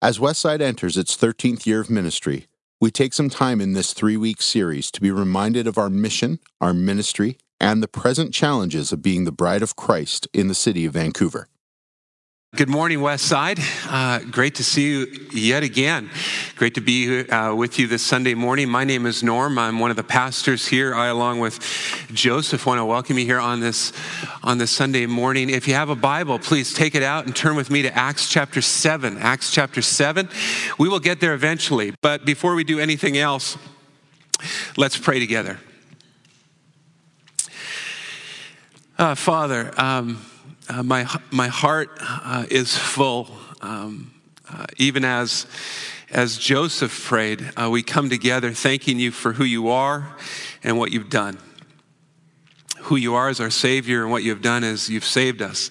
As Westside enters its 13th year of ministry, we take some time in this 3-week series to be reminded of our mission, our ministry, and the present challenges of being the bride of Christ in the city of Vancouver. Good morning, Westside. Great to see you yet again. Great to be with you this Sunday morning. My name is Norm. I'm one of the pastors here. I, along with Joseph, want to welcome you here on this Sunday morning. If you have a Bible, please take it out and turn with me to Acts chapter 7. Acts chapter 7. We will get there eventually. But before we do anything else, let's pray together. Father, my heart is full. Even as Joseph prayed, we come together thanking you for who you are and what you've done. Who you are as our Savior, and what you've done is you've saved us.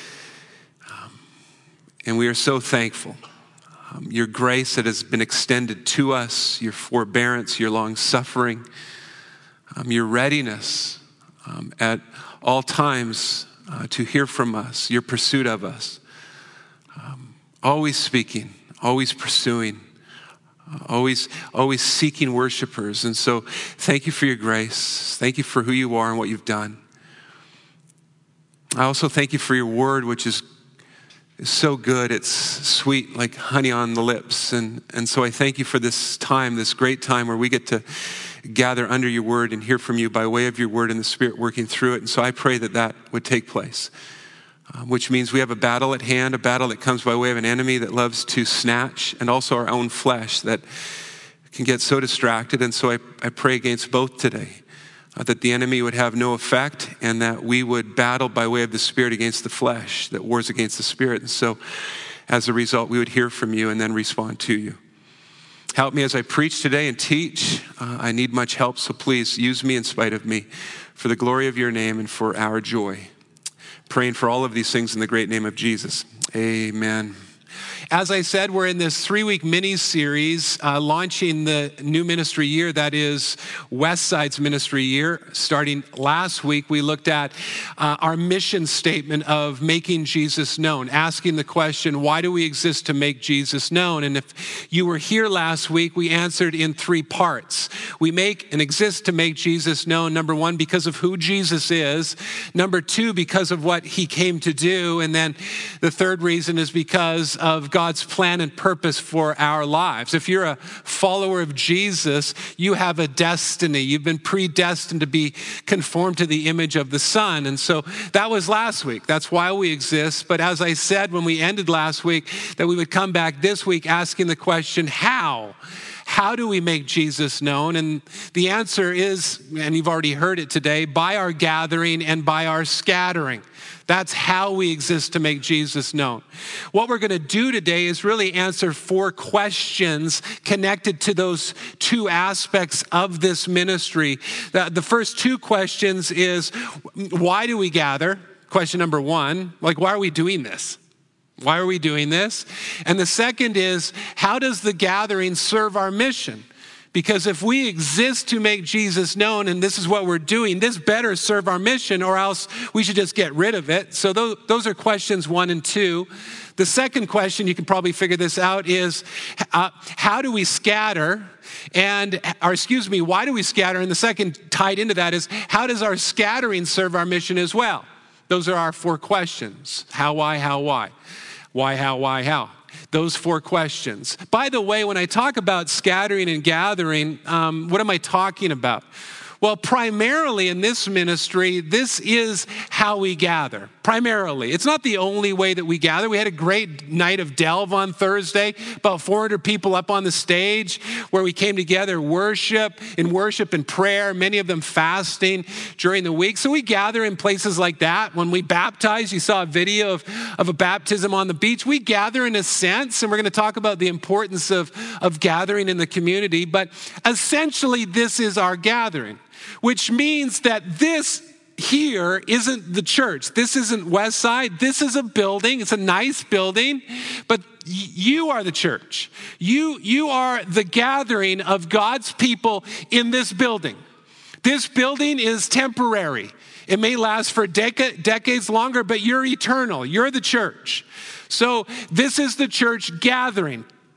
And we are so thankful. Your grace that has been extended to us, your forbearance, your long-suffering, your readiness at all times to hear from us, your pursuit of us. Always speaking, always pursuing, always seeking worshipers. And so thank you for your grace. Thank you for who you are and what you've done. I also thank you for your word, which is so good. It's sweet like honey on the lips. And so I thank you for this time, this great time where we get to gather under your word and hear from you by way of your word and the Spirit working through it. And so I pray that would take place, which means we have a battle at hand, a battle that comes by way of an enemy that loves to snatch, and also our own flesh that can get so distracted. And so I pray against both today, that the enemy would have no effect, and that we would battle by way of the Spirit against the flesh that wars against the Spirit. And so as a result, we would hear from you and then respond to you. Help me as I preach today and teach. I need much help, so please use me in spite of me for the glory of your name and for our joy. Praying for all of these things in the great name of Jesus. Amen. As I said, we're in this 3-week mini-series launching the new ministry year, that is Westside's ministry year. Starting last week, we looked at our mission statement of making Jesus known, asking the question, why do we exist to make Jesus known? And if you were here last week, we answered in 3 parts. We make and exist to make Jesus known, number 1, because of who Jesus is. Number 2, because of what he came to do. And then the third reason is because of God's plan and purpose for our lives. If you're a follower of Jesus, you have a destiny. You've been predestined to be conformed to the image of the Son. And so that was last week. That's why we exist. But as I said when we ended last week, that we would come back this week asking the question, how? How do we make Jesus known? And the answer is, and you've already heard it today, by our gathering and by our scattering. That's how we exist to make Jesus known. What we're going to do today is really answer 4 questions connected to those 2 aspects of this ministry. The first 2 questions is, why do we gather? Question number 1, why are we doing this? Why are we doing this? And the second is, how does the gathering serve our mission? Because if we exist to make Jesus known, and this is what we're doing, this better serve our mission, or else we should just get rid of it. So those are questions 1 and 2. The second question, you can probably figure this out, is how do we scatter? Why do we scatter? And the second tied into that is, how does our scattering serve our mission as well? Those are our 4 questions. How, why, how, why? Why, how, why, how? Those 4 questions. By the way, when I talk about scattering and gathering, what am I talking about? Well, primarily in this ministry, this is how we gather. Primarily. It's not the only way that we gather. We had a great night of Delve on Thursday, about 400 people up on the stage where we came together, worship and prayer, many of them fasting during the week. So we gather in places like that. When we baptize, you saw a video of a baptism on the beach. We gather in a sense, and we're going to talk about the importance of gathering in the community. But essentially, this is our gathering, which means that this here isn't the church. This isn't Westside. This is a building. It's a nice building, but you are the church. You are the gathering of God's people in this building. This building is temporary. It may last for decades longer, but you're eternal. You're the church. So this is the church gathering.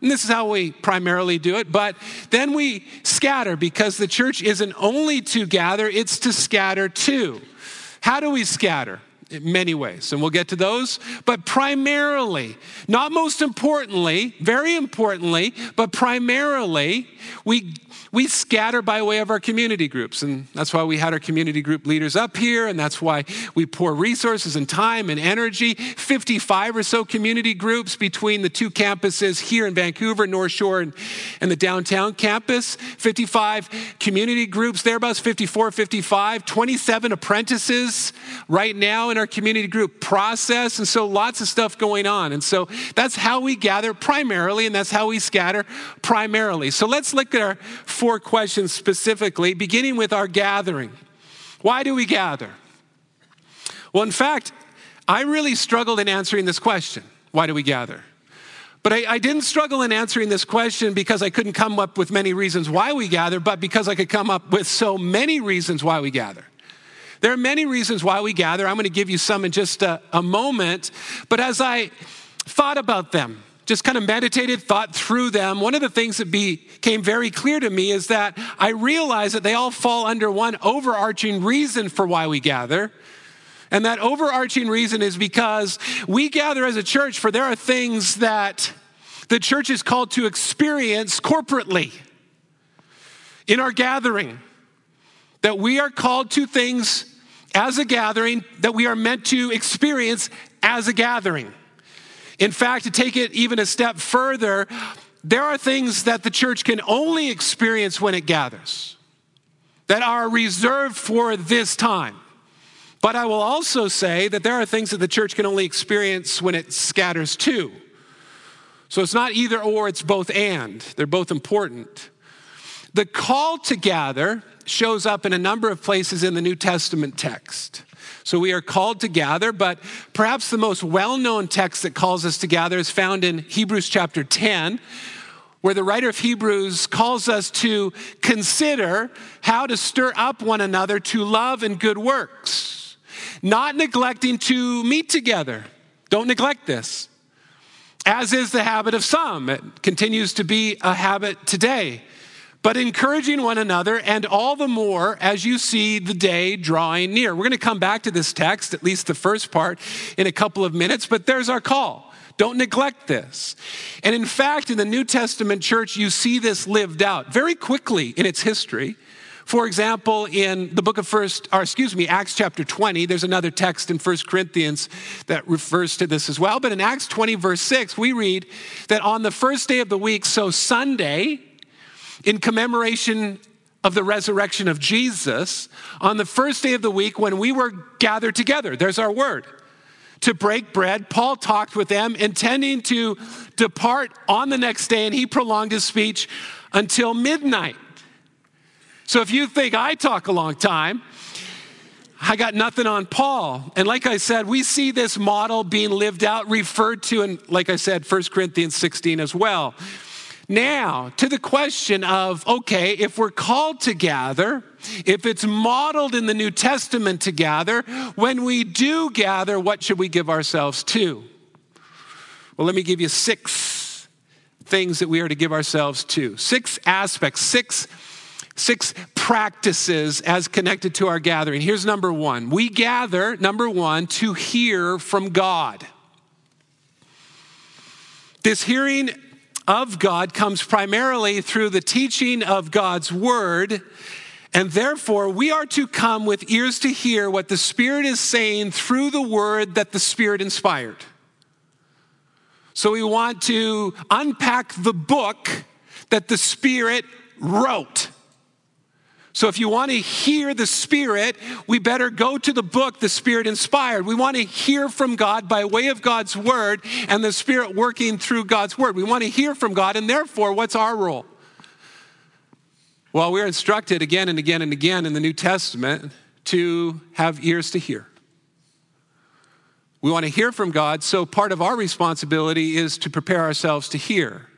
And this is how we primarily do it. But then we scatter, because the church isn't only to gather, it's to scatter too. How do we scatter? In many ways, and we'll get to those. But primarily, not most importantly, very importantly, but primarily, we scatter by way of our community groups. And that's why we had our community group leaders up here, and that's why we pour resources and time and energy. 55 or so community groups between the two campuses here in Vancouver, North Shore, and the downtown campus. 55 community groups, thereabouts 54, 55, 27 apprentices right now in our community group process. And so lots of stuff going on. And so that's how we gather primarily, and that's how we scatter primarily. So let's look at our 4 questions specifically, beginning with our gathering. Why do we gather? Well, in fact, I really struggled in answering this question. Why do we gather? But I didn't struggle in answering this question because I couldn't come up with many reasons why we gather, but because I could come up with so many reasons why we gather. There are many reasons why we gather. I'm going to give you some in just a moment. But as I thought about them, just kind of meditated, thought through them, one of the things that became very clear to me is that I realized that they all fall under one overarching reason for why we gather. And that overarching reason is because we gather as a church, for there are things that the church is called to experience corporately in our gathering. That we are called to things as a gathering that we are meant to experience as a gathering. In fact, to take it even a step further, there are things that the church can only experience when it gathers, that are reserved for this time. But I will also say that there are things that the church can only experience when it scatters too. So it's not either or, it's both and. They're both important. The call to gather shows up in a number of places in the New Testament text. So we are called to gather, but perhaps the most well-known text that calls us to gather is found in Hebrews chapter 10, where the writer of Hebrews calls us to consider how to stir up one another to love and good works, not neglecting to meet together. Don't neglect this. As is the habit of some. It continues to be a habit today. But encouraging one another, and all the more as you see the day drawing near. We're going to come back to this text, at least the first part, in a couple of minutes, but there's our call. Don't neglect this. And in fact, in the New Testament church, you see this lived out very quickly in its history. For example, in the book of Acts chapter 20, there's another text in 1 Corinthians that refers to this as well. But in Acts 20, verse 6, we read that on the first day of the week, so Sunday, in commemoration of the resurrection of Jesus, on the first day of the week when we were gathered together, there's our word, to break bread, Paul talked with them, intending to depart on the next day, and he prolonged his speech until midnight. So if you think I talk a long time, I got nothing on Paul. And like I said, we see this model being lived out, referred to in, like I said, 1 Corinthians 16 as well. Now, to the question of, okay, if we're called to gather, if it's modeled in the New Testament to gather, when we do gather, what should we give ourselves to? Well, let me give you 6 things that we are to give ourselves to. 6 aspects, six practices as connected to our gathering. Here's number 1. We gather, number 1, to hear from God. This hearing of God comes primarily through the teaching of God's word, and therefore we are to come with ears to hear what the Spirit is saying through the word that the Spirit inspired. So we want to unpack the book that the Spirit wrote. So if you want to hear the Spirit, we better go to the book the Spirit inspired. We want to hear from God by way of God's word and the Spirit working through God's word. We want to hear from God, and therefore, what's our role? Well, we're instructed again and again and again in the New Testament to have ears to hear. We want to hear from God, so part of our responsibility is to prepare ourselves to hear.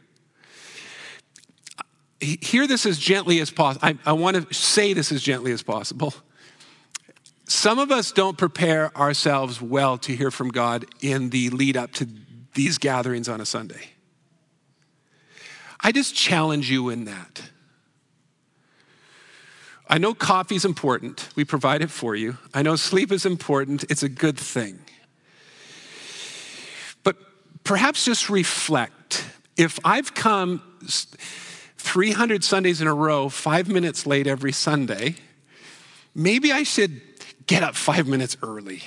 Hear this as gently as possible. I want to say this as gently as possible. Some of us don't prepare ourselves well to hear from God in the lead up to these gatherings on a Sunday. I just challenge you in that. I know coffee is important. We provide it for you. I know sleep is important. It's a good thing. But perhaps just reflect. If I've come 300 Sundays in a row, 5 minutes late every Sunday, maybe I should get up 5 minutes early.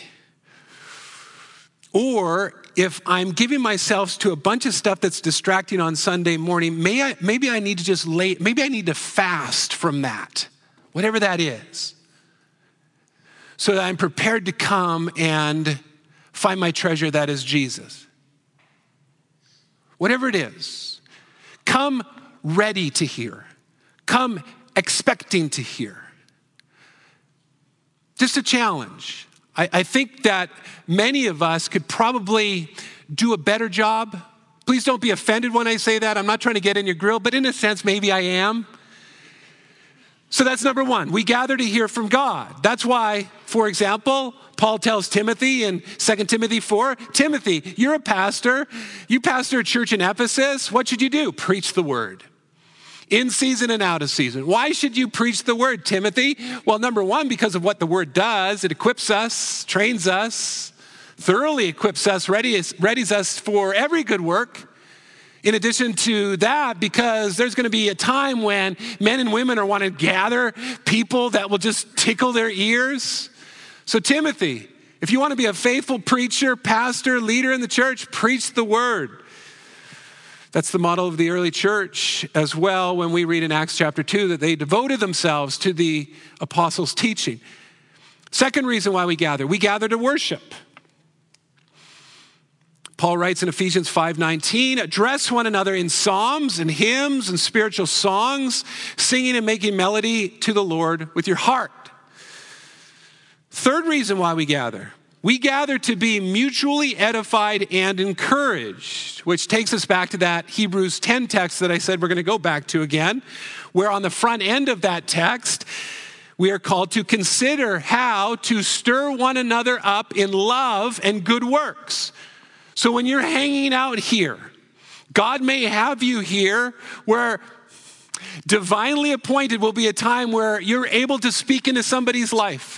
Or if I'm giving myself to a bunch of stuff that's distracting on Sunday morning, maybe I need to fast from that, whatever that is, so that I'm prepared to come and find my treasure that is Jesus. Whatever it is, come ready to hear. Come expecting to hear. Just a challenge. I think that many of us could probably do a better job. Please don't be offended when I say that. I'm not trying to get in your grill, but in a sense, maybe I am. So that's number one. We gather to hear from God. That's why, for example, Paul tells Timothy in 2 Timothy 4, Timothy, you're a pastor. You pastor a church in Ephesus. What should you do? Preach the word. In season and out of season. Why should you preach the word, Timothy? Well, number one, because of what the word does. It equips us, trains us, thoroughly equips us, readies us for every good work. In addition to that, because there's going to be a time when men and women are want to gather people that will just tickle their ears. So Timothy, if you want to be a faithful preacher, pastor, leader in the church, preach the word. That's the model of the early church as well when we read in Acts chapter 2 that they devoted themselves to the apostles' teaching. Second reason why we gather to worship. Paul writes in Ephesians 5:19, address one another in psalms and hymns and spiritual songs, singing and making melody to the Lord with your heart. Third reason why we gather to be mutually edified and encouraged, which takes us back to that Hebrews 10 text that I said we're going to go back to again, where on the front end of that text, we are called to consider how to stir one another up in love and good works. So when you're hanging out here, God may have you here where divinely appointed will be a time where you're able to speak into somebody's life.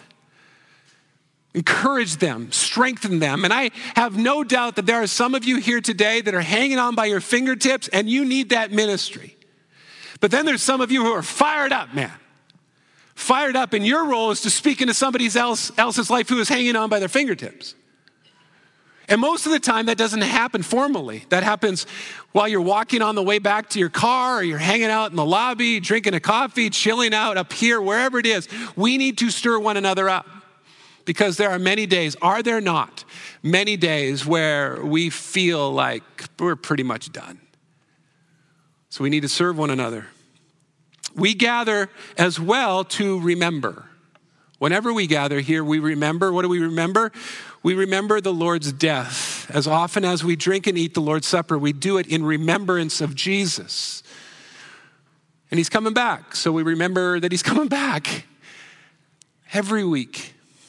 Encourage them, strengthen them. And I have no doubt that there are some of you here today that are hanging on by your fingertips and you need that ministry. But then there's some of you who are fired up, man. Fired up, and your role is to speak into somebody else's life who is hanging on by their fingertips. And most of the time that doesn't happen formally. That happens while you're walking on the way back to your car, or you're hanging out in the lobby, drinking a coffee, chilling out up here, wherever it is. We need to stir one another up. Because there are many days, are there not, many days where we feel like we're pretty much done. So we need to serve one another. We gather as well to remember. Whenever we gather here, we remember. What do we remember? We remember the Lord's death. As often as we drink and eat the Lord's Supper, we do it in remembrance of Jesus. And he's coming back. So we remember that he's coming back every week.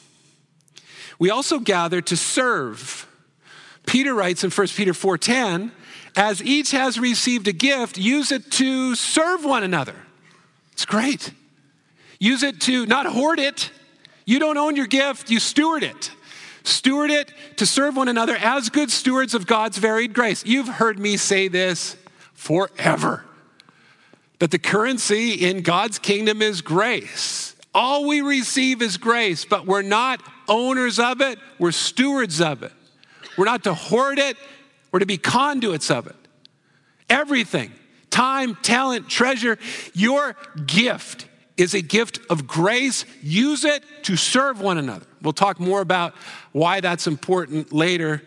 We also gather to serve. Peter writes in 1 Peter 4:10, as each has received a gift, use it to serve one another. It's great. Use it to not hoard it. You don't own your gift, you steward it. Steward it to serve one another as good stewards of God's varied grace. You've heard me say this forever, that the currency in God's kingdom is grace. All we receive is grace, but we're not owners of it, we're stewards of it. We're not to hoard it, we're to be conduits of it. Everything, time, talent, treasure, your gift is a gift of grace. Use it to serve one another. We'll talk more about why that's important later.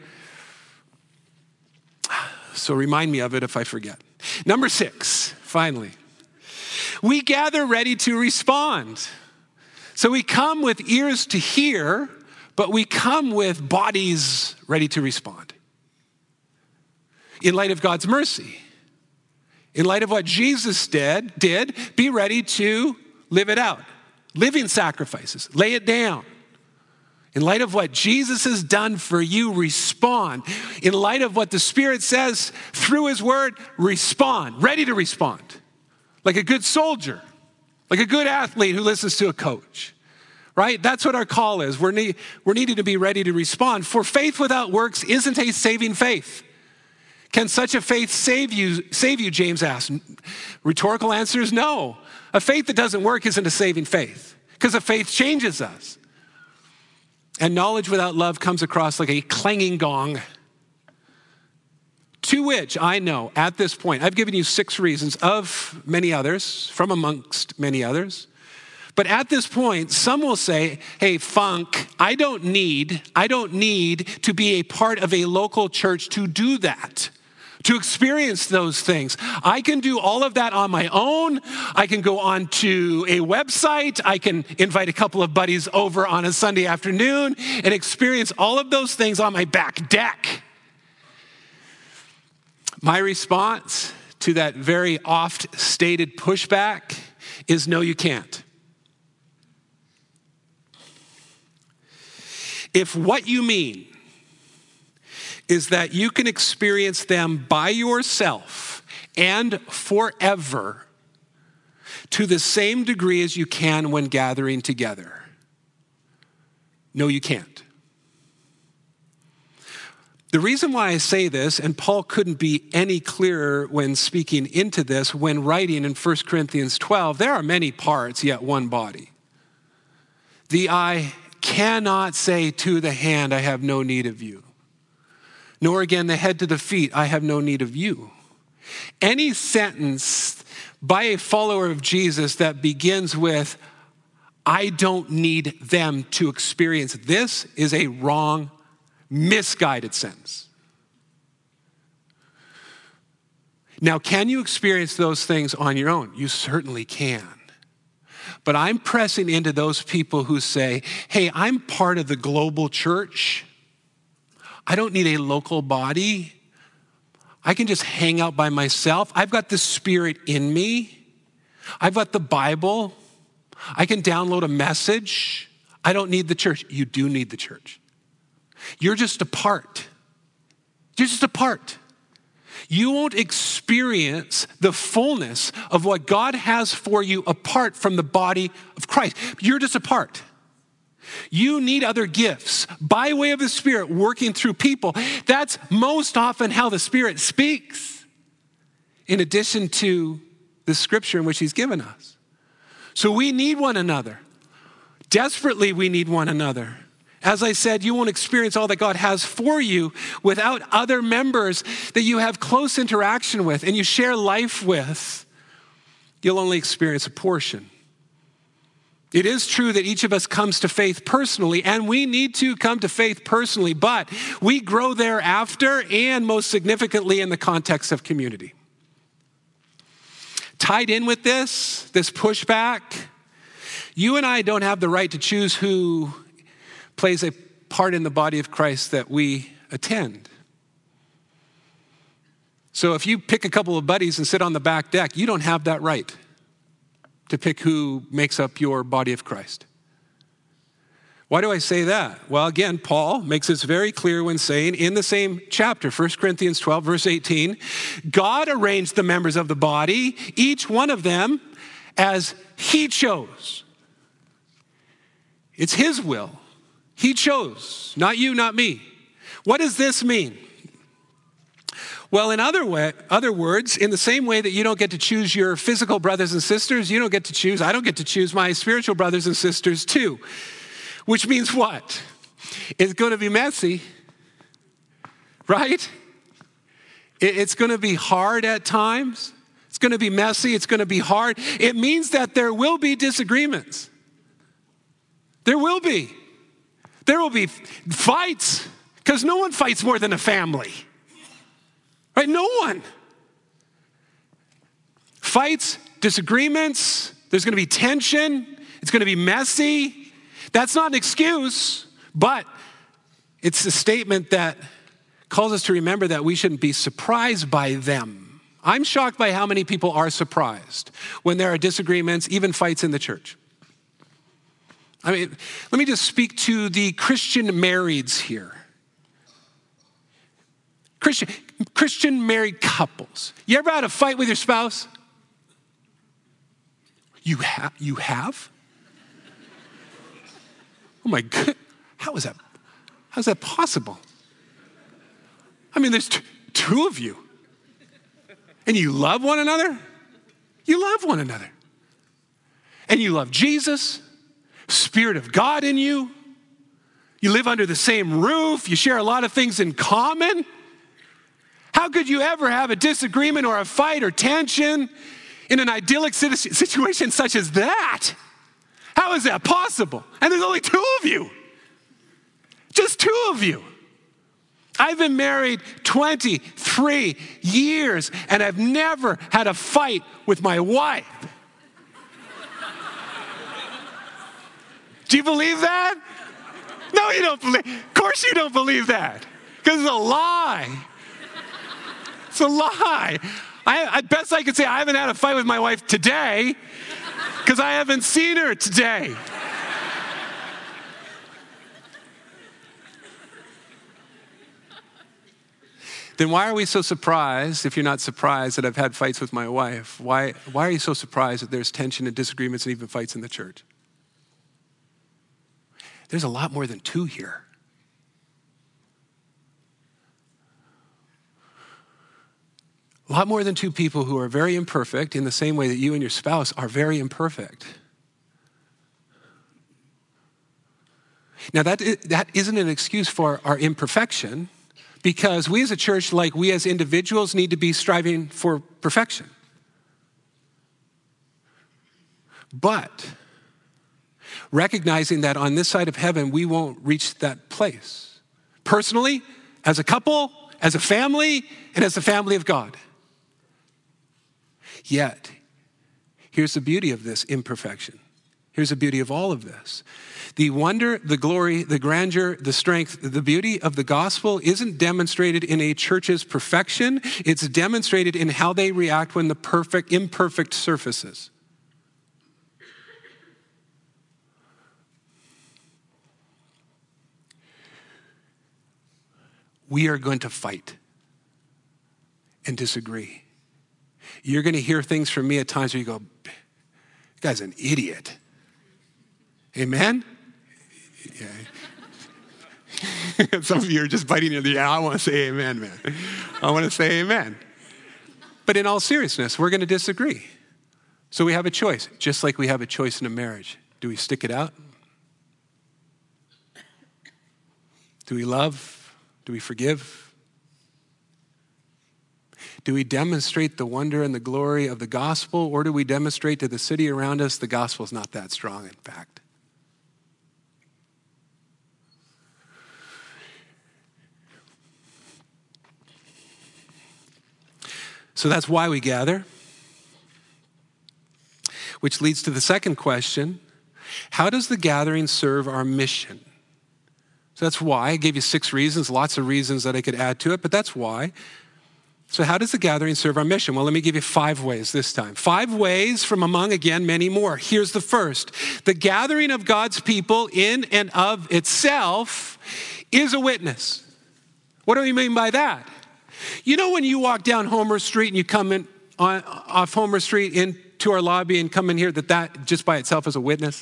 So remind me of it if I forget. Number 6, finally. We gather ready to respond. So we come with ears to hear, but we come with bodies ready to respond. In light of God's mercy, in light of what Jesus did, be ready to live it out. Living sacrifices, lay it down. In light of what Jesus has done for you, respond. In light of what the Spirit says through his word, respond. Ready to respond. Like a good soldier. Like a good athlete who listens to a coach. Right? That's what our call is. We're needed to be ready to respond. For faith without works isn't a saving faith. Can such a faith save you, James asked. Rhetorical answer is no. A faith that doesn't work isn't a saving faith. Because a faith changes us. And knowledge without love comes across like a clanging gong. To which I know at this point, I've given you 6 reasons of many others, from amongst many others. But at this point, some will say, hey, Funk, I don't need to be a part of a local church to do that, to experience those things. I can do all of that on my own. I can go on to a website. I can invite a couple of buddies over on a Sunday afternoon and experience all of those things on my back deck. My response to that very oft stated pushback is no, you can't. If what you mean is that you can experience them by yourself and forever to the same degree as you can when gathering together, no, you can't. The reason why I say this, and Paul couldn't be any clearer when speaking into this, when writing in 1 Corinthians 12, there are many parts, yet one body. The eye cannot say to the hand, I have no need of you. Nor again the head to the feet, I have no need of you. Any sentence by a follower of Jesus that begins with, I don't need them to experience this, is a wrong, misguided sentence. Now, can you experience those things on your own? You certainly can. But I'm pressing into those people who say, hey, I'm part of the global church. I don't need a local body. I can just hang out by myself. I've got the Spirit in me. I've got the Bible. I can download a message. I don't need the church. You do need the church. You're just a part. You're just a part. You won't experience the fullness of what God has for you apart from the body of Christ. You're just a part. You need other gifts by way of the Spirit working through people. That's most often how the Spirit speaks, in addition to the scripture in which he's given us. So we need one another. Desperately, we need one another. As I said, you won't experience all that God has for you without other members that you have close interaction with and you share life with. You'll only experience a portion. It is true that each of us comes to faith personally, and we need to come to faith personally, but we grow thereafter and most significantly in the context of community. Tied in with this pushback, you and I don't have the right to choose who plays a part in the body of Christ that we attend. So if you pick a couple of buddies and sit on the back deck, you don't have that right to pick who makes up your body of Christ. Why do I say that? Well, again, Paul makes this very clear when saying in the same chapter, 1 Corinthians 12, verse 18, God arranged the members of the body, each one of them, as he chose. It's his will. He chose, not you, not me. What does this mean? Well, in other words, in the same way that you don't get to choose your physical brothers and sisters, I don't get to choose my spiritual brothers and sisters too. Which means what? It's going to be messy, right? It's going to be hard at times. It's going to be messy. It's going to be hard. It means that there will be disagreements. There will be. There will be fights, because no one fights more than a family. Right? No one. Fights, disagreements, there's going to be tension, it's going to be messy. That's not an excuse, but it's a statement that calls us to remember that we shouldn't be surprised by them. I'm shocked by how many people are surprised when there are disagreements, even fights in the church. I mean, let me just speak to the Christian marrieds here. Christian married couples. You ever had a fight with your spouse? You have? Oh my God, how's that possible? I mean, there's two of you. And you love one another? You love one another. And you love Jesus, Spirit of God in you. You live under the same roof. You share a lot of things in common. How could you ever have a disagreement or a fight or tension in an idyllic situation such as that? How is that possible? And there's only two of you. Just two of you. I've been married 23 years and I've never had a fight with my wife. Do you believe that? No, you don't believe. Of course you don't believe that. Because it's a lie. It's a lie. I best I could say I haven't had a fight with my wife today because I haven't seen her today. Then why are we so surprised, if you're not surprised, that I've had fights with my wife? Why are you so surprised that there's tension and disagreements and even fights in the church? There's a lot more than two here. A lot more than two people who are very imperfect in the same way that you and your spouse are very imperfect. Now that isn't an excuse for our imperfection, because we as a church, like we as individuals, need to be striving for perfection. But recognizing that on this side of heaven, we won't reach that place. Personally, as a couple, as a family, and as the family of God. Yet, here's the beauty of this imperfection. Here's the beauty of all of this. The wonder, the glory, the grandeur, the strength, the beauty of the gospel isn't demonstrated in a church's perfection. It's demonstrated in how they react when the imperfect surfaces. We are going to fight and disagree. You're going to hear things from me at times where you go, "This guy's an idiot." Amen? Yeah. Some of you are just biting your, yeah, I want to say amen, man. I want to say amen. But in all seriousness, we're going to disagree. So we have a choice, just like we have a choice in a marriage. Do we stick it out? Do we love? Do we forgive? Do we demonstrate the wonder and the glory of the gospel, or do we demonstrate to the city around us the gospel is not that strong, in fact? So that's why we gather, which leads to the second question: how does the gathering serve our mission? So that's why. I gave you 6 reasons, lots of reasons that I could add to it, but that's why. So how does the gathering serve our mission? Well, let me give you 5 ways this time. 5 ways from among, again, many more. Here's the first. The gathering of God's people in and of itself is a witness. What do we mean by that? You know when you walk down Homer Street and you come in off Homer Street into our lobby and come in here, that just by itself is a witness?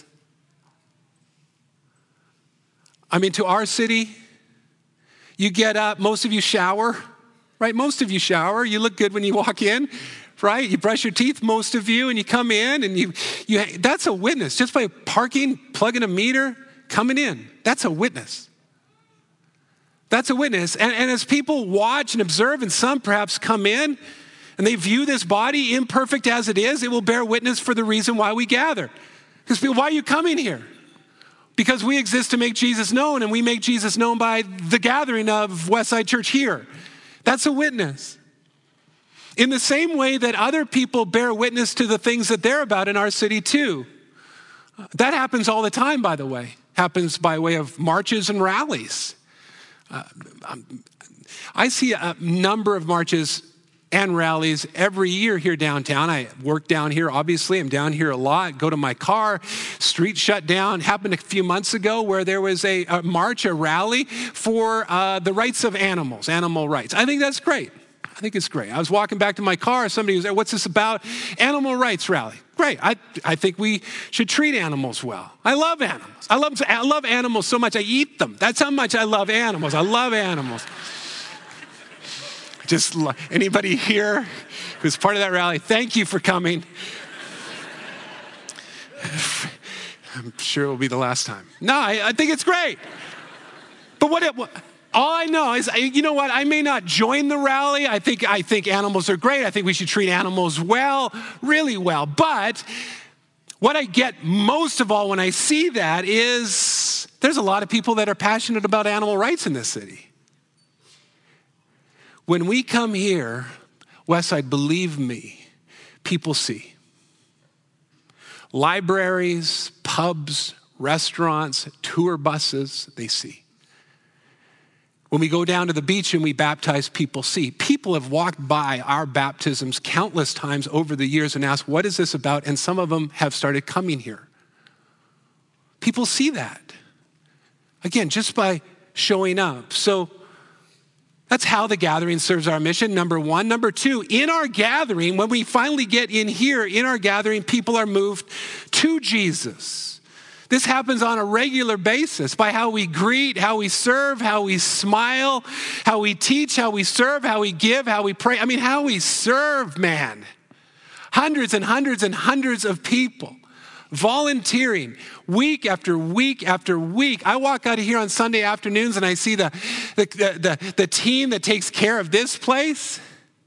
I mean, to our city, you get up, most of you shower, right? Most of you shower. You look good when you walk in, right? You brush your teeth, most of you, and you come in and you that's a witness. Just by parking, plugging a meter, coming in, that's a witness. That's a witness. And as people watch and observe, and some perhaps come in, and they view this body, imperfect as it is, it will bear witness for the reason why we gather. Because people, why are you coming here? Because we exist to make Jesus known, and we make Jesus known by the gathering of Westside Church here. That's a witness. In the same way that other people bear witness to the things that they're about in our city too. That happens all the time, by the way. Happens by way of marches and rallies. I see a number of marches and rallies every year here downtown. I work down here, obviously. I'm down here a lot. Go to my car. Street shut down. Happened a few months ago where there was a march, a rally for the rights of animals, animal rights. I think that's great. I think it's great. I was walking back to my car. Somebody was there. What's this about? Animal rights rally. Great. I think we should treat animals well. I love animals. I love animals so much I eat them. That's how much I love animals. I love animals. Anybody here who's part of that rally, thank you for coming. I'm sure it will be the last time. No, I think it's great. But all I know is, you know what? I may not join the rally. I think animals are great. I think we should treat animals well, really well. But what I get most of all when I see that is there's a lot of people that are passionate about animal rights in this city. When we come here, Westside, believe me, people see. Libraries, pubs, restaurants, tour buses, they see. When we go down to the beach and we baptize, people see. People have walked by our baptisms countless times over the years and asked, what is this about? And some of them have started coming here. People see that. Again, just by showing up. So that's how the gathering serves our mission, number one. Number two, in our gathering, when we finally get in here, in our gathering, people are moved to Jesus. This happens on a regular basis by how we greet, how we serve, how we smile, how we teach, how we serve, how we give, how we pray. I mean, how we serve, man. Hundreds and hundreds and hundreds of people volunteering week after week after week. I walk out of here on Sunday afternoons and I see the team that takes care of this place,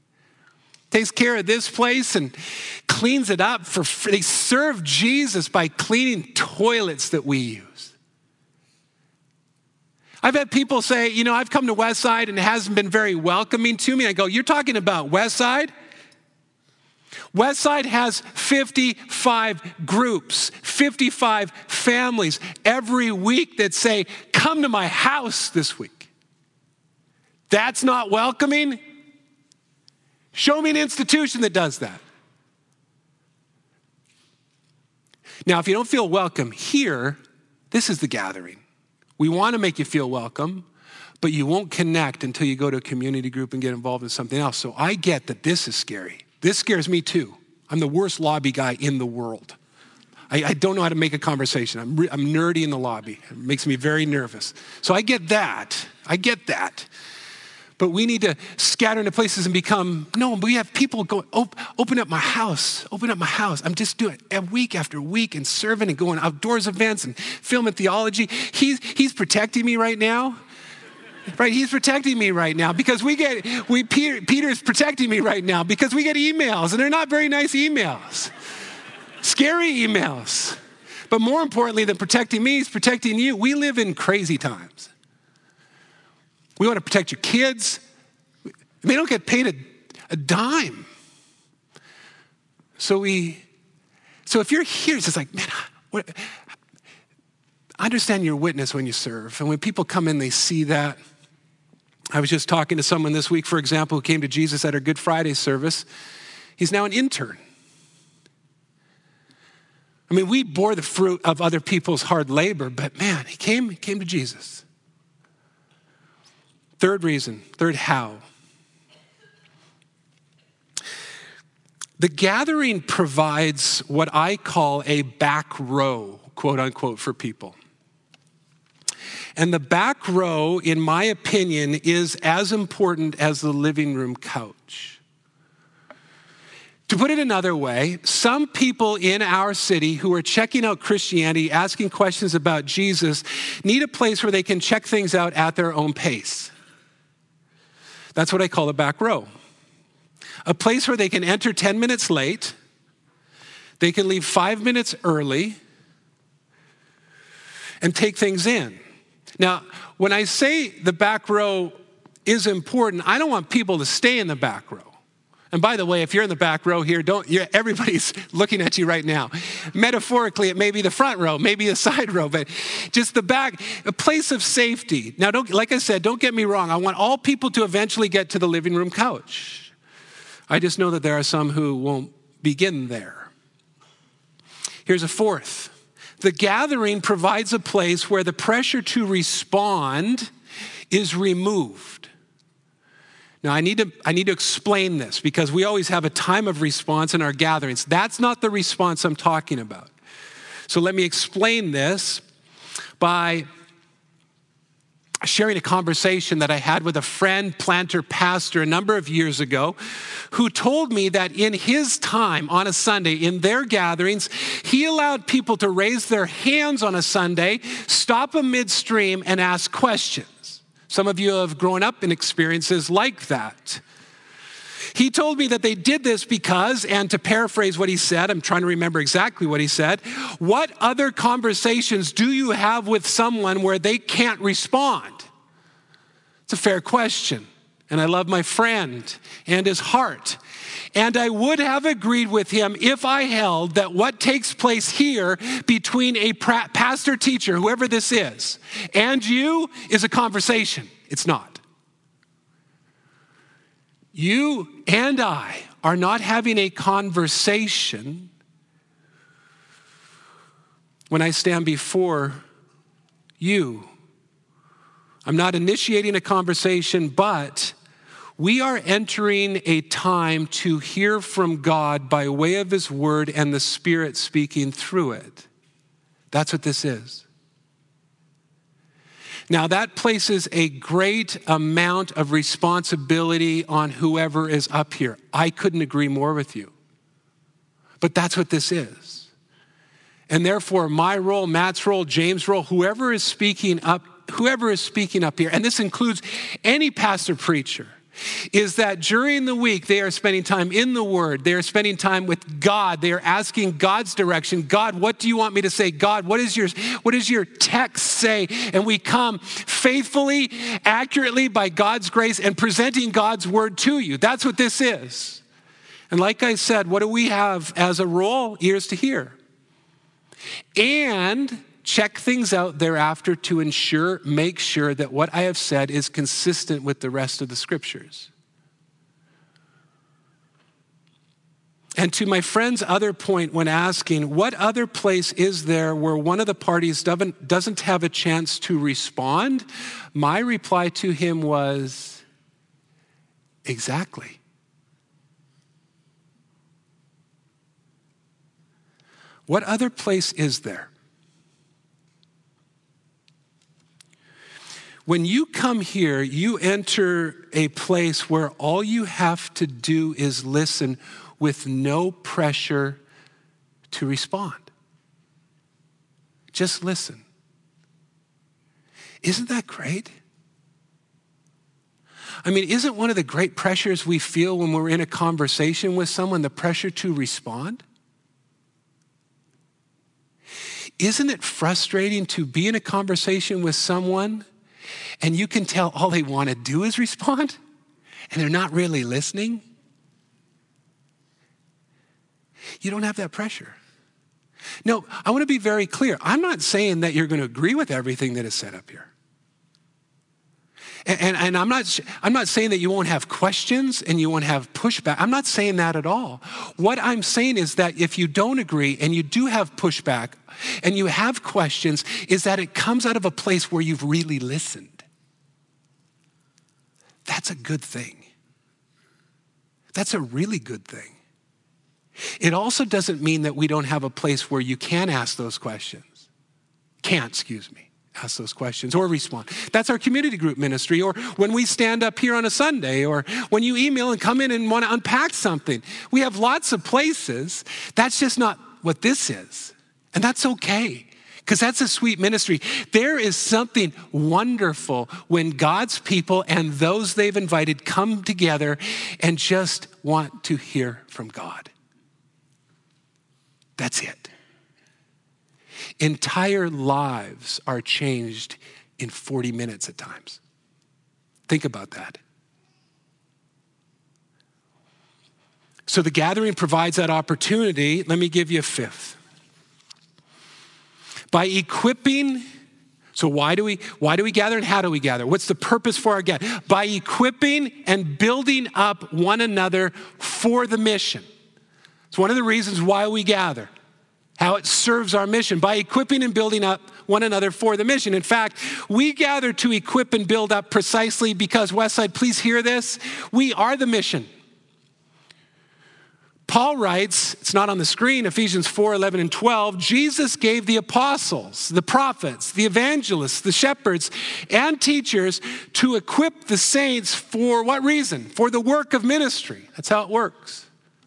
and cleans it up for free. They serve Jesus by cleaning toilets that we use. I've had people say, you know, I've come to Westside and it hasn't been very welcoming to me. I go, you're talking about Westside? Westside has 55 groups, 55 families every week that say, come to my house this week. That's not welcoming? Show me an institution that does that. Now, if you don't feel welcome here, this is the gathering. We want to make you feel welcome, but you won't connect until you go to a community group and get involved in something else. So I get that this is scary. This scares me too. I'm the worst lobby guy in the world. I don't know how to make a conversation. I'm nerdy in the lobby. It makes me very nervous. So I get that. But we need to scatter into places and become, no, we have people go, open up my house. I'm just doing it week after week and serving and going outdoors events and filming theology. He's protecting me right now. Right, he's protecting me right now because Peter's protecting me right now because we get emails and they're not very nice emails. Scary emails. But more importantly than protecting me, he's protecting you. We live in crazy times. We want to protect your kids. They don't get paid a dime. So if you're here, it's just like, man, I understand your witness when you serve. And when people come in, they see that. I was just talking to someone this week, for example, who came to Jesus at our Good Friday service. He's now an intern. I mean, we bore the fruit of other people's hard labor, but man, he came to Jesus. Third reason, how. The gathering provides what I call a back row, quote unquote, for people. And the back row, in my opinion, is as important as the living room couch. To put it another way, some people in our city who are checking out Christianity, asking questions about Jesus, need a place where they can check things out at their own pace. That's what I call the back row. A place where they can enter 10 minutes late, they can leave 5 minutes early, and take things in. Now, when I say the back row is important, I don't want people to stay in the back row. And by the way, if you're in the back row here, everybody's looking at you right now. Metaphorically, it may be the front row, maybe the side row, but just the back, a place of safety. Now, like I said, don't get me wrong. I want all people to eventually get to the living room couch. I just know that there are some who won't begin there. Here's a fourth. The gathering provides a place where the pressure to respond is removed. Now, I need to explain this because we always have a time of response in our gatherings. That's not the response I'm talking about. So let me explain this by sharing a conversation that I had with a friend, planter, pastor a number of years ago, who told me that in his time on a Sunday, in their gatherings, he allowed people to raise their hands on a Sunday, stop them midstream, and ask questions. Some of you have grown up in experiences like that. He told me that they did this because, and to paraphrase what he said, I'm trying to remember exactly what he said, what other conversations do you have with someone where they can't respond? It's a fair question. And I love my friend and his heart. And I would have agreed with him if I held that what takes place here between a pastor, teacher, whoever this is, and you is a conversation. It's not. You and I are not having a conversation when I stand before you. I'm not initiating a conversation, but we are entering a time to hear from God by way of His Word and the Spirit speaking through it. That's what this is. Now, that places a great amount of responsibility on whoever is up here. I couldn't agree more with you. But that's what this is. And therefore, my role, Matt's role, James' role, whoever is speaking up here, and this includes any pastor preacher, is that during the week they are spending time in the Word. They are spending time with God. They are asking God's direction. God, what do you want me to say? God, what does your text say? And we come faithfully, accurately by God's grace and presenting God's Word to you. That's what this is. And like I said, what do we have as a role? Ears to hear. And check things out thereafter to make sure that what I have said is consistent with the rest of the Scriptures. And to my friend's other point when asking, what other place is there where one of the parties doesn't have a chance to respond? My reply to him was, exactly. What other place is there? When you come here, you enter a place where all you have to do is listen with no pressure to respond. Just listen. Isn't that great? I mean, isn't one of the great pressures we feel when we're in a conversation with someone the pressure to respond? Isn't it frustrating to be in a conversation with someone and you can tell all they want to do is respond, and they're not really listening? You don't have that pressure. No, I want to be very clear. I'm not saying that you're going to agree with everything that is said up here. And I'm not saying that you won't have questions and you won't have pushback. I'm not saying that at all. What I'm saying is that if you don't agree and you do have pushback and you have questions, is that it comes out of a place where you've really listened. That's a good thing. That's a really good thing. It also doesn't mean that we don't have a place where you can ask those questions. Ask those questions or respond. That's our community group ministry, or when we stand up here on a Sunday, or when you email and come in and want to unpack something. We have lots of places. That's just not what this is. And that's okay, because that's a sweet ministry. There is something wonderful when God's people and those they've invited come together and just want to hear from God. That's it. Entire lives are changed in 40 minutes at times. Think about that. So the gathering provides that opportunity. Let me give you a fifth. By equipping So why do we gather and how do we gather? What's the purpose for our gathering? By equipping and building up one another for the mission. It's one of the reasons why we gather, how it serves our mission, by equipping and building up one another for the mission. In fact, we gather to equip and build up precisely because, Westside, please hear this, we are the mission. Paul writes, it's not on the screen, Ephesians 4, 11 and 12, Jesus gave the apostles, the prophets, the evangelists, the shepherds, and teachers to equip the saints for what reason? For the work of ministry. That's how it works.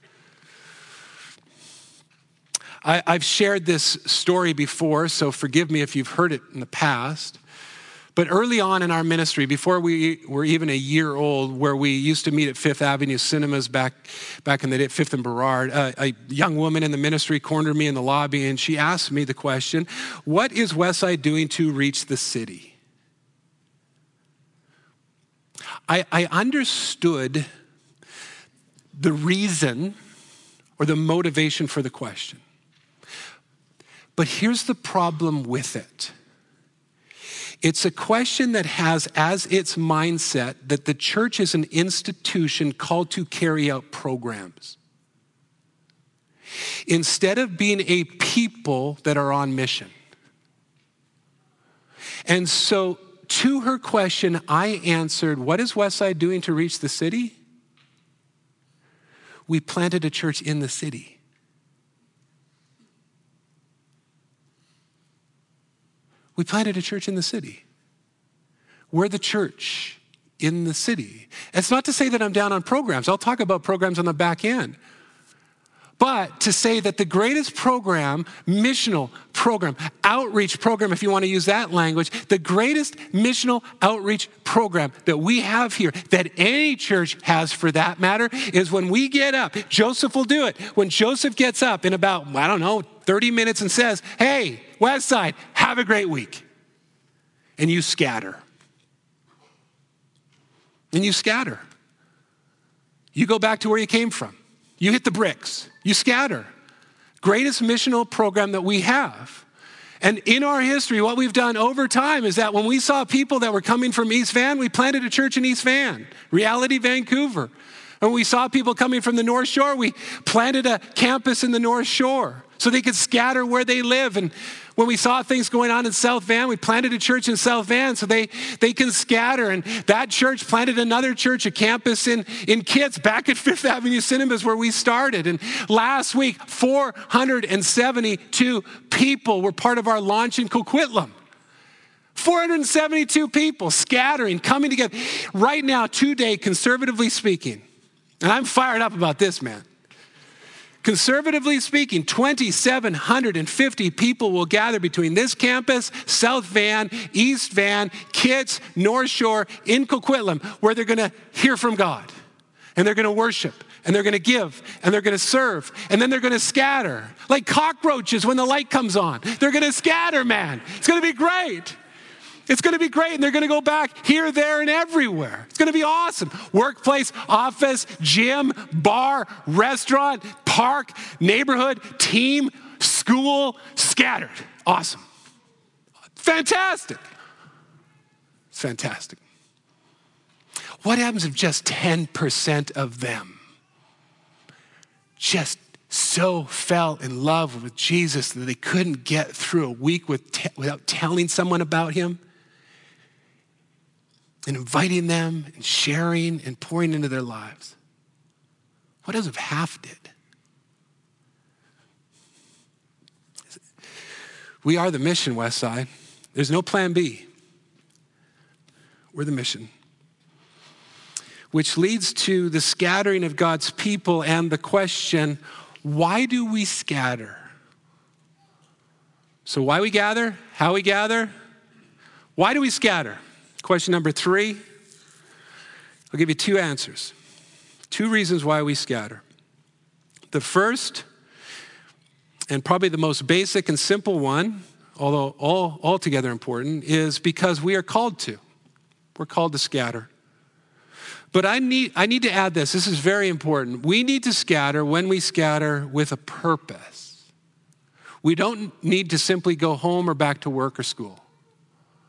I've shared this story before, so forgive me if you've heard it in the past. But early on in our ministry, before we were even a year old, where we used to meet at Fifth Avenue Cinemas back in the day, 5th and Burrard, a young woman in the ministry cornered me in the lobby and she asked me the question, what is Westside doing to reach the city? I understood the reason or the motivation for the question. But here's the problem with it. It's a question that has as its mindset that the church is an institution called to carry out programs, instead of being a people that are on mission. And so to her question, I answered, what is Westside doing to reach the city? We planted a church in the city. We planted a church in the city. We're the church in the city. It's not to say that I'm down on programs. I'll talk about programs on the back end. But to say that the greatest program, missional program, outreach program, if you want to use that language, the greatest missional outreach program that we have here, that any church has for that matter, is when we get up. Joseph will do it. When Joseph gets up in about, 30 minutes and says, hey, Westside, have a great week. And you scatter. And you scatter. You go back to where you came from. You hit the bricks. You scatter. Greatest missional program that we have. And in our history, what we've done over time is that when we saw people that were coming from East Van, we planted a church in East Van, Reality Vancouver. And when we saw people coming from the North Shore, we planted a campus in the North Shore so they could scatter where they live. And when we saw things going on in South Van, we planted a church in South Van so they can scatter. And that church planted another church, a campus in Kits, back at Fifth Avenue Cinemas where we started. And last week, 472 people were part of our launch in Coquitlam. 472 people scattering, coming together. Right now, today, conservatively speaking, and I'm fired up about this, man. Conservatively speaking, 2,750 people will gather between this campus, South Van, East Van, Kits, North Shore, in Coquitlam, where they're going to hear from God. And they're going to worship. And they're going to give. And they're going to serve. And then they're going to scatter. Like cockroaches when the light comes on. They're going to scatter, man. It's going to be great. It's going to be great, and they're going to go back here, there, and everywhere. It's going to be awesome. Workplace, office, gym, bar, restaurant, park, neighborhood, team, school, scattered. Awesome. Fantastic. It's fantastic. What happens if just 10% of them just so fell in love with Jesus that they couldn't get through a week without telling someone about him? And inviting them and sharing and pouring into their lives. What if half did? We are the mission, Westside. There's no plan B. We're the mission. Which leads to the scattering of God's people and the question, why do we scatter? So why we gather? How we gather? Why do we scatter? Question number 3, I'll give you 2 answers. 2 reasons why we scatter. The first, and probably the most basic and simple one, although altogether important, is because we are called to. We're called to scatter. But I need to add this. This is very important. We need to scatter when we scatter with a purpose. We don't need to simply go home or back to work or school.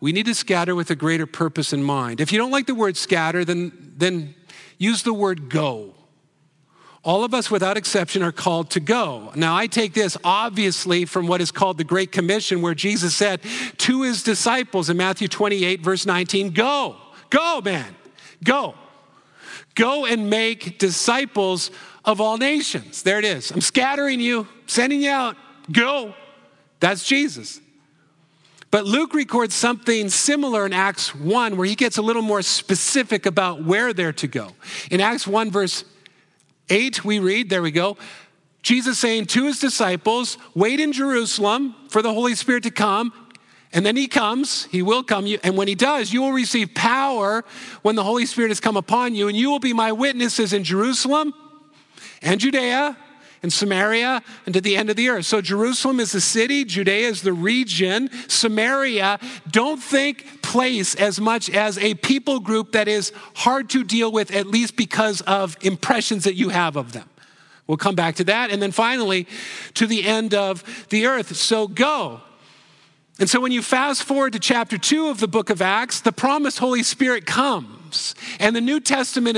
We need to scatter with a greater purpose in mind. If you don't like the word scatter, then use the word go. All of us, without exception, are called to go. Now, I take this obviously from what is called the Great Commission, where Jesus said to his disciples in Matthew 28, verse 19, go, man, go. Go and make disciples of all nations. There it is. I'm scattering you, sending you out. Go. That's Jesus. But Luke records something similar in Acts 1, where he gets a little more specific about where they're to go. In Acts 1, verse 8, we read, there we go, Jesus saying to his disciples, wait in Jerusalem for the Holy Spirit to come. And then he comes, he will come, and when he does, you will receive power when the Holy Spirit has come upon you, and you will be my witnesses in Jerusalem and Judea and Samaria and to the end of the earth. So Jerusalem is the city, Judea is the region, Samaria, don't think place as much as a people group that is hard to deal with, at least because of impressions that you have of them. We'll come back to that. And then finally, to the end of the earth. So go. And so when you fast forward to chapter 2 of the book of Acts, the promised Holy Spirit comes. And the New Testament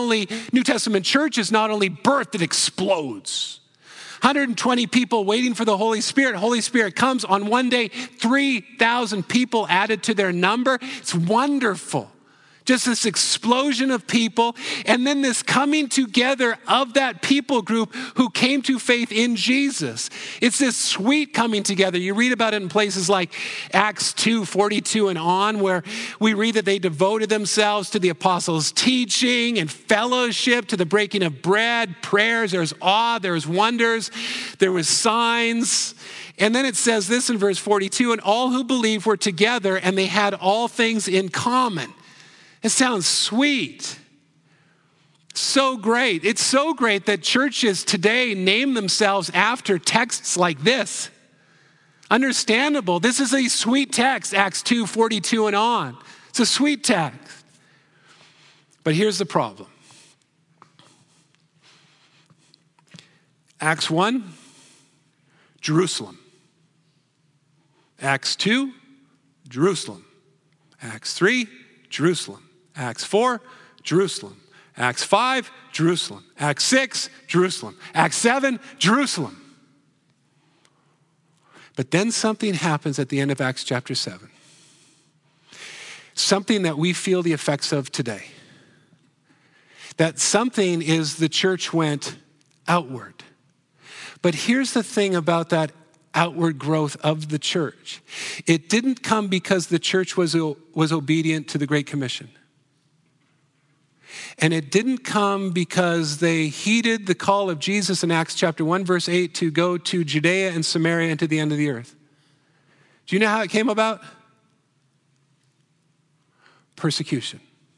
church is not only birthed, it explodes. 120 people waiting for the Holy Spirit. Holy Spirit comes on one day, 3,000 people added to their number. It's wonderful. Just this explosion of people, and then this coming together of that people group who came to faith in Jesus. It's this sweet coming together. You read about it in places like Acts 2:42 and on, where we read that they devoted themselves to the apostles' teaching and fellowship, to the breaking of bread, prayers. There was awe, there was wonders, there was signs. And then it says this in verse 42, and all who believed were together, and they had all things in common. It sounds sweet. So great. It's so great that churches today name themselves after texts like this. Understandable. This is a sweet text, Acts 2:42 and on. It's a sweet text. But here's the problem. Acts 1, Jerusalem. Acts 2, Jerusalem. Acts 3, Jerusalem. Acts 4, Jerusalem. Acts 5, Jerusalem. Acts 6, Jerusalem. Acts 7, Jerusalem. But then something happens at the end of Acts chapter 7. Something that we feel the effects of today. That something is the church went outward. But here's the thing about that outward growth of the church. It didn't come because the church was obedient to the Great Commission. And it didn't come because they heeded the call of Jesus in Acts chapter 1, verse 8, to go to Judea and Samaria and to the end of the earth. Do you know how it came about? Persecution.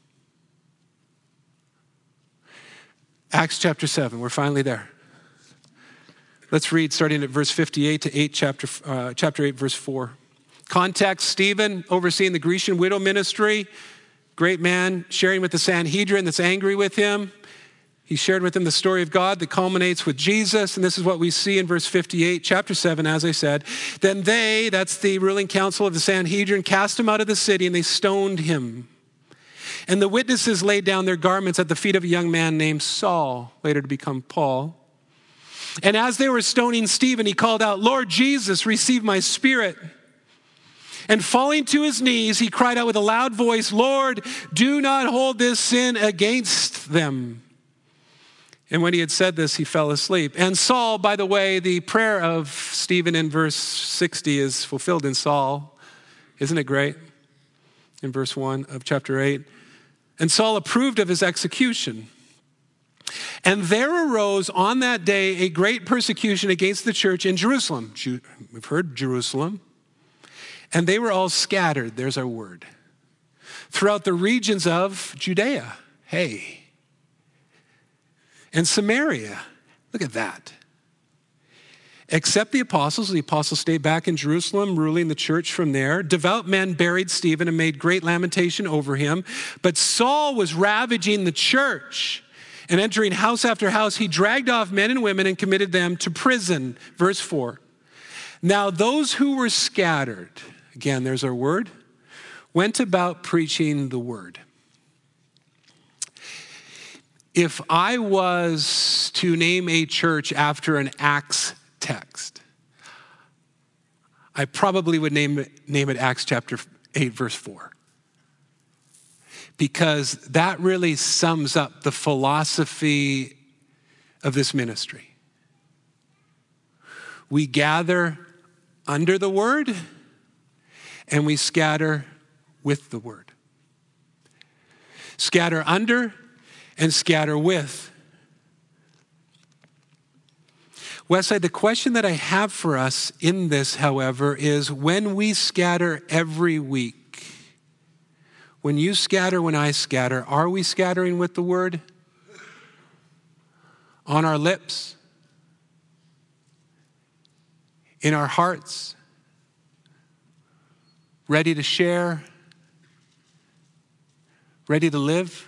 Acts chapter 7, we're finally there. Let's read starting at verse 58 to chapter 8, verse 4. Context, Stephen, overseeing the Grecian widow ministry, great man, sharing with the Sanhedrin that's angry with him. He shared with them the story of God that culminates with Jesus, and this is what we see in verse 58, chapter 7, as I said. Then they, that's the ruling council of the Sanhedrin, cast him out of the city, and they stoned him. And the witnesses laid down their garments at the feet of a young man named Saul, later to become Paul. And as they were stoning Stephen, he called out, Lord Jesus, receive my spirit. And falling to his knees, he cried out with a loud voice, Lord, do not hold this sin against them. And when he had said this, he fell asleep. And Saul, by the way, the prayer of Stephen in verse 60 is fulfilled in Saul. Isn't it great? In verse 1 of chapter 8. And Saul approved of his execution. And there arose on that day a great persecution against the church in Jerusalem. We've heard Jerusalem. And they were all scattered, there's our word, throughout the regions of Judea, and Samaria. Look at that. Except the apostles stayed back in Jerusalem, ruling the church from there. Devout men buried Stephen and made great lamentation over him. But Saul was ravaging the church. And entering house after house, he dragged off men and women and committed them to prison. Verse 4. Now those who were scattered, again, there's our word, went about preaching the word. If I was to name a church after an Acts text, I probably would name it Acts chapter 8, verse 4. Because that really sums up the philosophy of this ministry. We gather under the word, and we scatter with the word. Scatter under and scatter with. Westside, the question that I have for us in this, however, is when we scatter every week, when you scatter, when I scatter, are we scattering with the word? On our lips? In our hearts? Ready to share? Ready to live?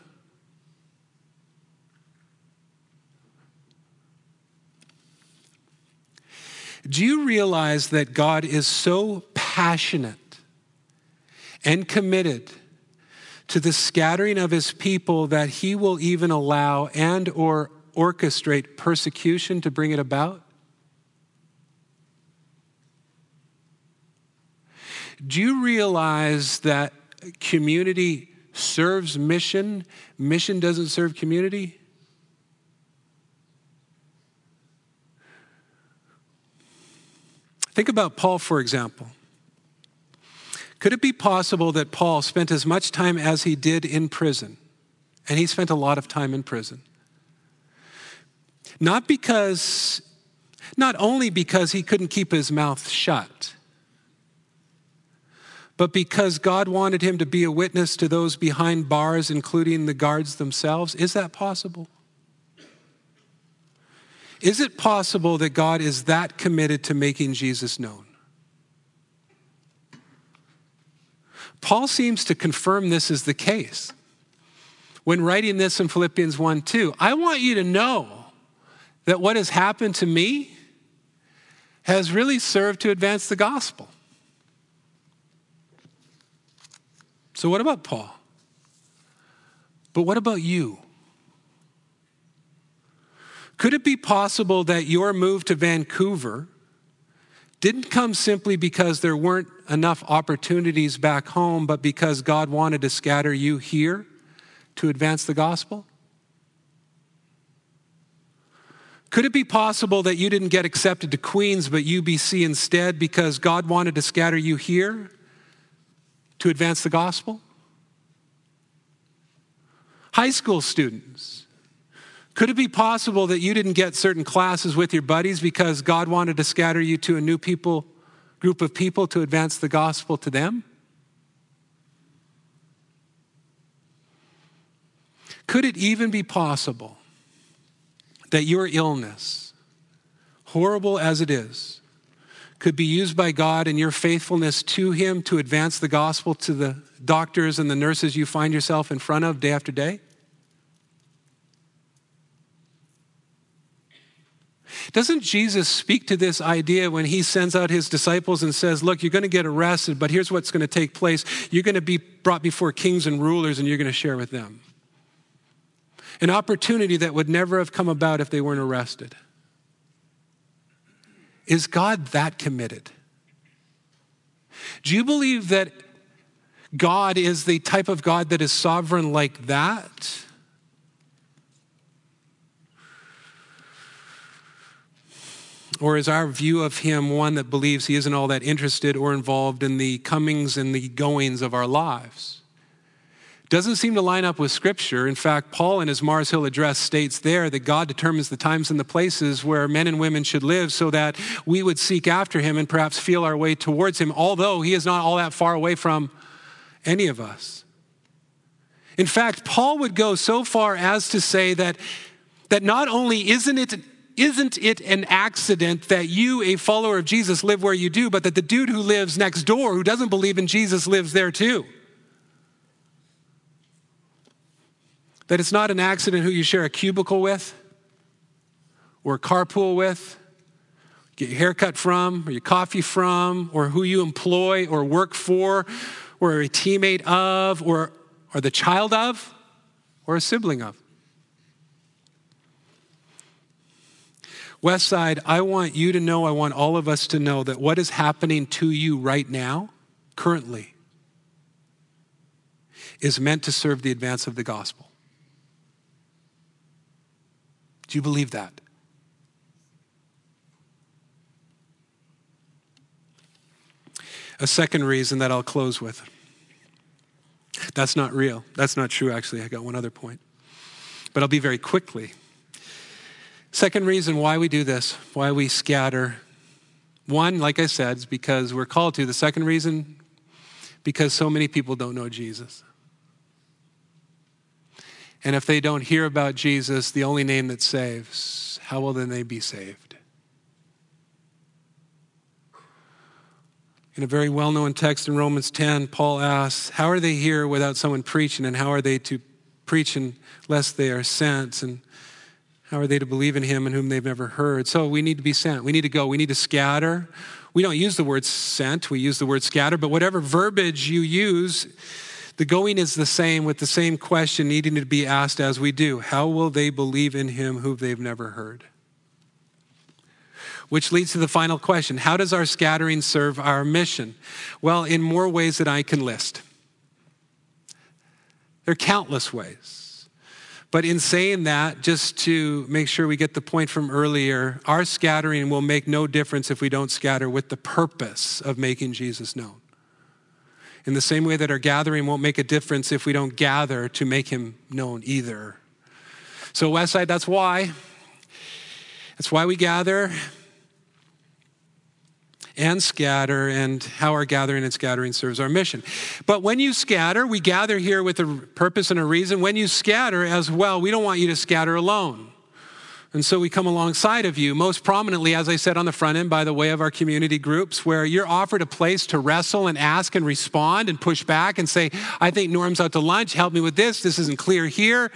Do you realize that God is so passionate and committed to the scattering of his people that he will even allow and or orchestrate persecution to bring it about? Do you realize that community serves mission? Mission doesn't serve community? Think about Paul, for example. Could it be possible that Paul spent as much time as he did in prison? And he spent a lot of time in prison. Not only because he couldn't keep his mouth shut, but because God wanted him to be a witness to those behind bars, including the guards themselves. Is that possible? Is it possible that God is that committed to making Jesus known? Paul seems to confirm this is the case. When writing this in Philippians 1:2, I want you to know that what has happened to me has really served to advance the gospel. So what about Paul? But what about you? Could it be possible that your move to Vancouver didn't come simply because there weren't enough opportunities back home, but because God wanted to scatter you here to advance the gospel? Could it be possible that you didn't get accepted to Queens but UBC instead because God wanted to scatter you here to advance the gospel? High school students, could it be possible that you didn't get certain classes with your buddies because God wanted to scatter you to a new group of people to advance the gospel to them? Could it even be possible that your illness, horrible as it is, could be used by God and your faithfulness to him to advance the gospel to the doctors and the nurses you find yourself in front of day after day? Doesn't Jesus speak to this idea when he sends out his disciples and says, look, you're going to get arrested, but here's what's going to take place. You're going to be brought before kings and rulers and you're going to share with them. An opportunity that would never have come about if they weren't arrested. Is God that committed? Do you believe that God is the type of God that is sovereign like that? Or is our view of him one that believes he isn't all that interested or involved in the comings and the goings of our lives? Doesn't seem to line up with Scripture. In fact, Paul in his Mars Hill address states there that God determines the times and the places where men and women should live so that we would seek after him and perhaps feel our way towards him, although he is not all that far away from any of us. In fact, Paul would go so far as to say that not only isn't it an accident that you, a follower of Jesus, live where you do, but that the dude who lives next door, who doesn't believe in Jesus, lives there too. That it's not an accident who you share a cubicle with, or carpool with, get your haircut from, or your coffee from, or who you employ or work for, or a teammate of, or the child of, or a sibling of. Westside, I want you to know, I want all of us to know that what is happening to you right now, currently, is meant to serve the advance of the gospel. Do you believe that? A second reason that I'll close with. That's not real. That's not true, actually. I got one other point. But I'll be very quickly. Second reason why we do this, why we scatter. One, like I said, is because we're called to. The second reason, because so many people don't know Jesus. And if they don't hear about Jesus, the only name that saves, how will then they be saved? In a very well-known text in Romans 10, Paul asks, how are they here without someone preaching? And how are they to preach unless they are sent? And how are they to believe in him in whom they've never heard? So we need to be sent. We need to go. We need to scatter. We don't use the word sent. We use the word scatter. But whatever verbiage you use, the going is the same with the same question needing to be asked as we do. How will they believe in him whom they've never heard? Which leads to the final question. How does our scattering serve our mission? Well, in more ways than I can list. There are countless ways. But in saying that, just to make sure we get the point from earlier, our scattering will make no difference if we don't scatter with the purpose of making Jesus known. In the same way that our gathering won't make a difference if we don't gather to make him known either. So Westside, that's why. That's why we gather and scatter, and how our gathering and scattering serves our mission. But when you scatter, we gather here with a purpose and a reason. When you scatter as well, we don't want you to scatter alone. And so we come alongside of you, most prominently, as I said, on the front end, by the way of our community groups, where you're offered a place to wrestle and ask and respond and push back and say, I think Norm's out to lunch, help me with this isn't clear here.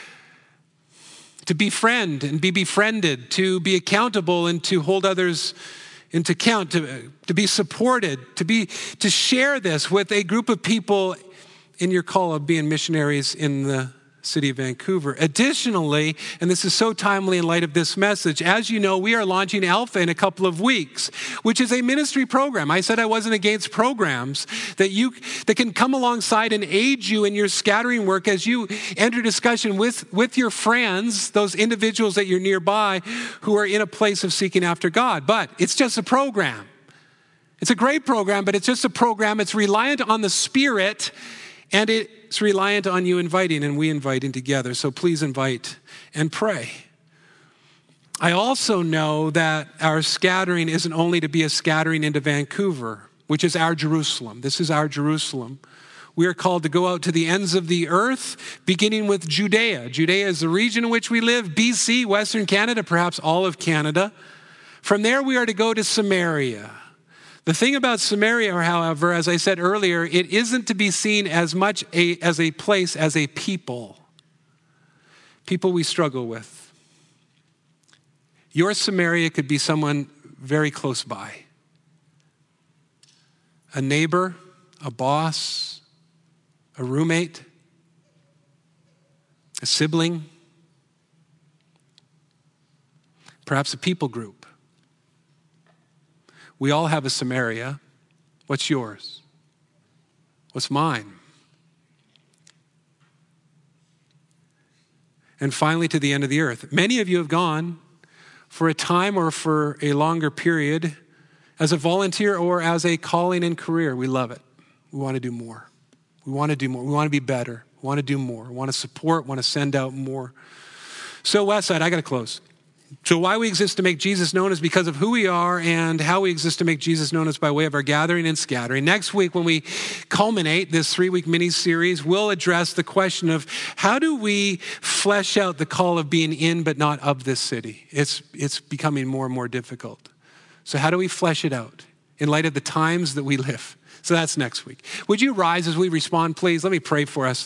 To befriend and be befriended, to be accountable and to hold others into account, to be supported, to share this with a group of people in your call of being missionaries in the city of Vancouver. Additionally, and this is so timely in light of this message, as you know, we are launching Alpha in a couple of weeks, which is a ministry program. I said I wasn't against programs that can come alongside and aid you in your scattering work as you enter discussion with your friends, those individuals that you're nearby who are in a place of seeking after God. But it's just a program. It's a great program, but it's just a program. It's reliant on the Spirit, and it's reliant on you inviting and we inviting together. So please invite and pray. I also know that our scattering isn't only to be a scattering into Vancouver, which is our Jerusalem. This is our Jerusalem. We are called to go out to the ends of the earth, beginning with Judea. Judea is the region in which we live, BC, Western Canada, perhaps all of Canada. From there, we are to go to Samaria. The thing about Samaria, however, as I said earlier, it isn't to be seen as much as a place as a people. People we struggle with. Your Samaria could be someone very close by. A neighbor, a boss, a roommate, a sibling, perhaps a people group. We all have a Samaria. What's yours? What's mine? And finally, to the end of the earth. Many of you have gone for a time or for a longer period as a volunteer or as a calling and career. We love it. We want to do more. We want to do more. We want to be better. We want to do more. We want to support, want to send out more. So Westside, I got to close. So why we exist to make Jesus known is because of who we are, and how we exist to make Jesus known is by way of our gathering and scattering. Next week, when we culminate this 3-week mini-series, we'll address the question of how do we flesh out the call of being in but not of this city. It's becoming more and more difficult. So how do we flesh it out in light of the times that we live? So that's next week. Would you rise as we respond, please? Let me pray for us.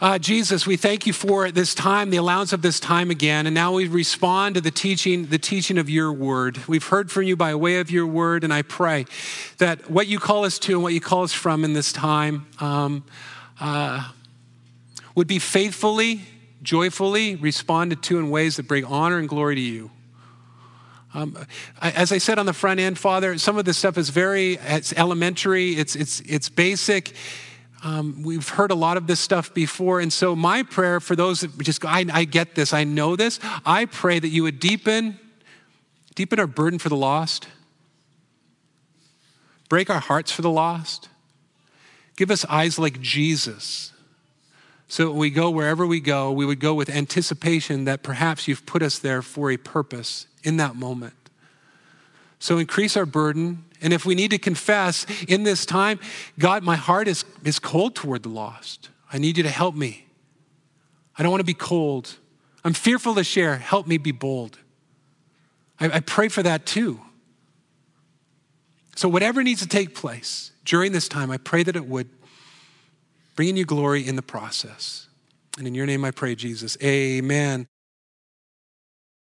Jesus, we thank you for this time, the allowance of this time again, and now we respond to the teaching of your word. We've heard from you by way of your word, and I pray that what you call us to and what you call us from in this time would be faithfully, joyfully responded to in ways that bring honor and glory to you. As I said on the front end, Father, some of this stuff is it's elementary, it's basic. We've heard a lot of this stuff before, and so my prayer for those that just go, I get this, I know this, I pray that you would deepen our burden for the lost, break our hearts for the lost, give us eyes like Jesus, so that we go wherever we go, we would go with anticipation that perhaps you've put us there for a purpose in that moment. So increase our burden. And if we need to confess in this time, God, my heart is cold toward the lost. I need you to help me. I don't want to be cold. I'm fearful to share. Help me be bold. I pray for that too. So whatever needs to take place during this time, I pray that it would bring in you glory in the process. And in your name I pray, Jesus. Amen.